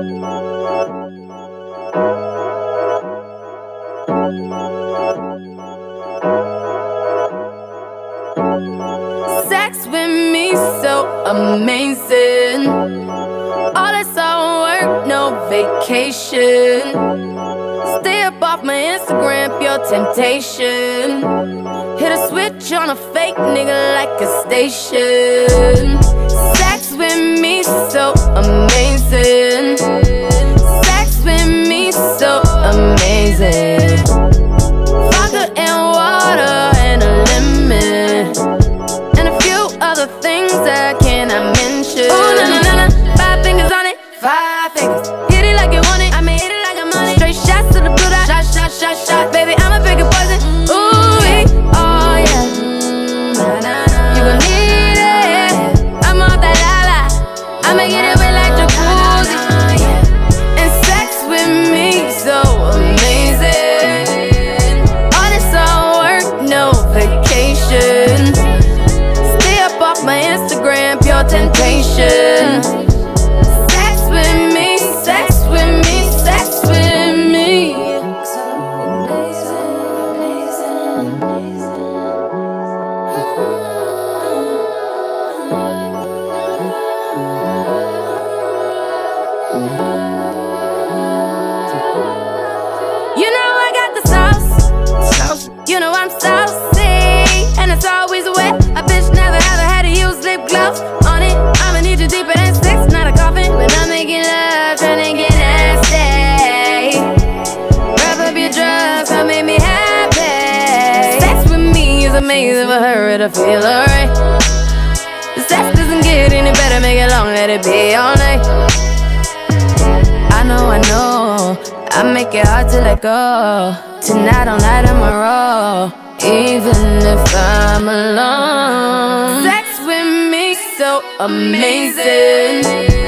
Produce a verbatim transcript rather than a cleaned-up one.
Sex with me so amazing. All that's all work, no vacation. Stay up off my Instagram, pure temptation. Hit a switch on a fake nigga like a station. Sex with me so amazing. Sex with me so amazing. Vodka and water and a lemon, and a few other things I cannot mention. Ooh, na na na na, five fingers on it, five fingers. Hit it like you want it, I may hit it like I'm on it. Straight shots to the blue dot, shot, shot, shot, shot. Baby, I'ma pick a poison. Ooh, yeah. Oh yeah, you gon' need it. I'm off that lala, I'ma get it wet like jacuzzi. And sex with me so amazing. All this all work, no vacation. Stay up off my Instagram, pure temptation. Sex with me, sex with me, sex with me. So amazing, amazing, amazing. You know I got the sauce. You know I'm saucy, and it's always wet. A bitch never ever had to use lip gloss on it. I'ma need you deeper than six, not a coffin. When I'm making love, tryna get nasty. Wrap up your drugs, come make me happy. Sex with me is amazing for her to feel alright. The sex doesn't get any better, make it long, let it be all night. I know, I know, I make it hard to let go. Tonight all night I'm a roll, even if I'm alone. Sex with me so amazing.